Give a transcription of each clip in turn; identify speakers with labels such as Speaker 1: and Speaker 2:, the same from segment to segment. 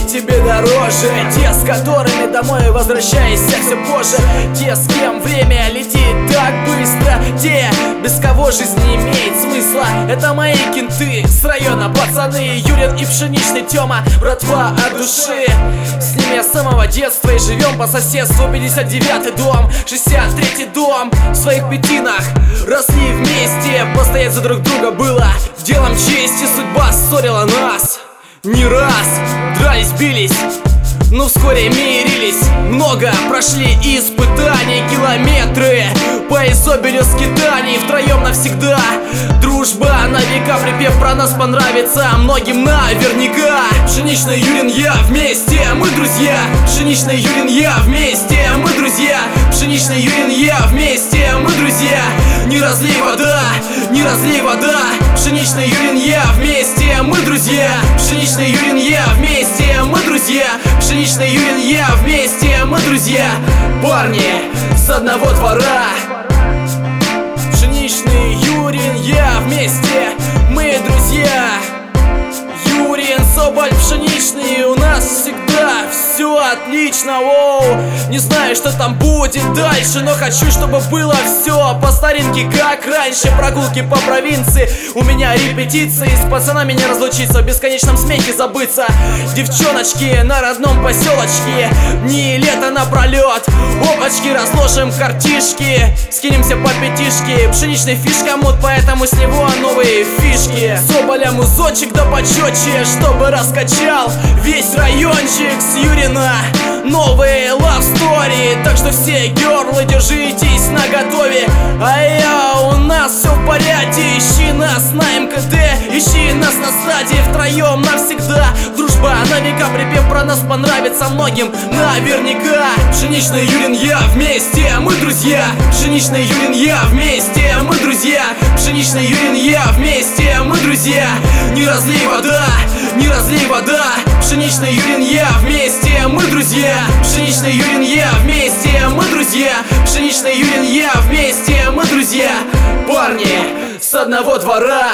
Speaker 1: тебе дороже. Те, с которыми домой возвращаешься все позже. Те, с кем время летит так быстро. Те, без кого жизнь не имеет смысла. Это мои кенты с района, пацаны Юрин и Пшеничный Тёма, братва от души. С ними я с самого детства и живем по соседству. 59-й дом, 63-й дом. В своих пятинах росли вместе. Постоять за друг друга было делом чести. Судьба ссорила нас не раз. Дрались, бились, но вскоре мирились. Много прошли испытаний, километры по изобилию скитаний. Втроем навсегда дружба на века. Припев про нас понравится многим наверняка. Пшеничный Юрин, я вместе, мы друзья. Пшеничный Юрин, я вместе, мы друзья. Пшеничный Юрин, я вместе, мы друзья. Не разлей вода, не разлей вода. Пшеничный Юрин, я вместе, мы друзья. Пшеничный Юрин, я вместе, мы друзья. Пшеничный Юрин, я вместе, мы друзья. Парни с одного двора. Пшеничный Юрин, я вместе, мы друзья. Юрин, Соболь, Пшеничный, у нас всегда все отлично, воу. Не знаю, что там будет дальше, но хочу, чтобы было все по старинке, как раньше. Прогулки по провинции, у меня репетиции. С пацанами не разлучиться, в бесконечном смехе забыться. Девчоночки на родном поселочке, дни и лето напролет. Опачки, разложим картишки, скинемся по пятишке. Пшеничный фишка мод, поэтому с него новые фишки. Соболя музончик да почетче, чтобы раскачал весь райончик. С Юрина новые love story, так что все герлы, держитесь наготове. У нас все в порядке. Ищи нас на МКД, ищи нас на стадии. Втроем навсегда дружба на века. Припев про нас понравится многим наверняка. Пшеничный Юрин, я вместе, мы друзья. Пшеничный Юрин, я вместе, мы друзья. Пшеничный Юрин, я вместе, мы друзья. Не разлей вода, не разлей вода. Пшеничный Юрин, я вместе, мы друзья. Пшеничный Юрин, я вместе, мы друзья. Пшеничный Юрин, я вместе, мы друзья. Парни с одного двора.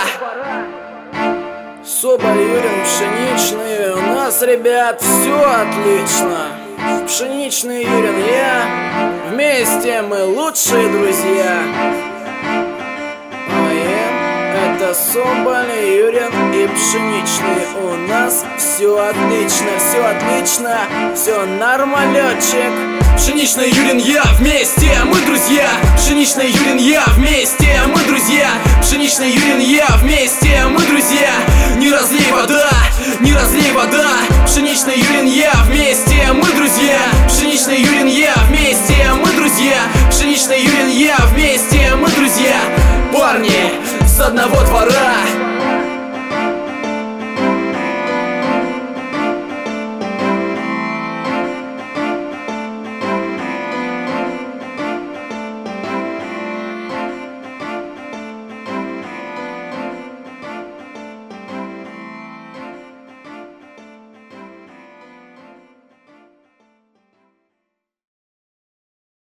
Speaker 1: Соболь, Юрин, Пшеничный, у нас, ребят, все отлично. Пшеничный Юрин, я, вместе мы лучшие друзья. Это Соболь, Юрин и Пшеничный. У нас все отлично, все нормалечек. Пшеничный Юрин, я вместе, мы друзья. Пшеничный Юрин, я вместе, мы друзья. Пшеничный Юрин, я вместе, мы друзья. Не разлей вода, не разлей вода. Пшеничный Юрин, я вместе, мы друзья. Пшеничный Юрин, я вместе, мы друзья. Пшеничный Юрин, я вместе, мы друзья. Парни с одного двора.